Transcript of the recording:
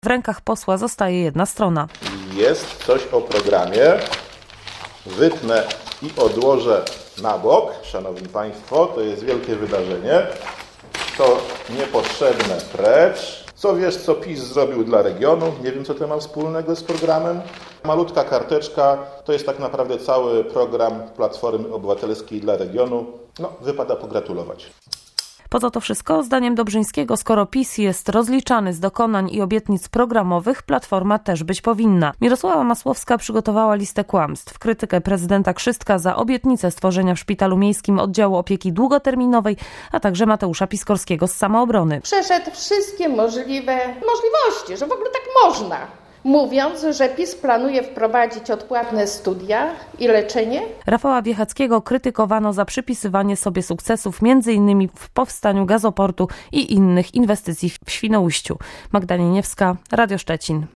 W rękach posła zostaje jedna strona. Jest coś o programie. Wytnę i odłożę na bok. Szanowni Państwo, to jest wielkie wydarzenie. To niepotrzebne precz. Co wiesz, co PiS zrobił dla regionu? Nie wiem, co to ma wspólnego z programem. Malutka karteczka to jest tak naprawdę cały program Platformy Obywatelskiej dla regionu. Wypada pogratulować. Po co to wszystko? Zdaniem Dobrzyńskiego, skoro PiS jest rozliczany z dokonań i obietnic programowych, Platforma też być powinna. Mirosława Masłowska przygotowała listę kłamstw. Krytykę prezydenta Krzystka za obietnicę stworzenia w Szpitalu Miejskim oddziału opieki długoterminowej, a także Mateusza Piskorskiego z Samoobrony. Przeszedł wszystkie możliwe możliwości, że w ogóle tak można. Mówiąc, że PiS planuje wprowadzić odpłatne studia i leczenie. Rafała Biechackiego krytykowano za przypisywanie sobie sukcesów m.in. w powstaniu gazoportu i innych inwestycji w Świnoujściu. Magda Nieniewska, Radio Szczecin.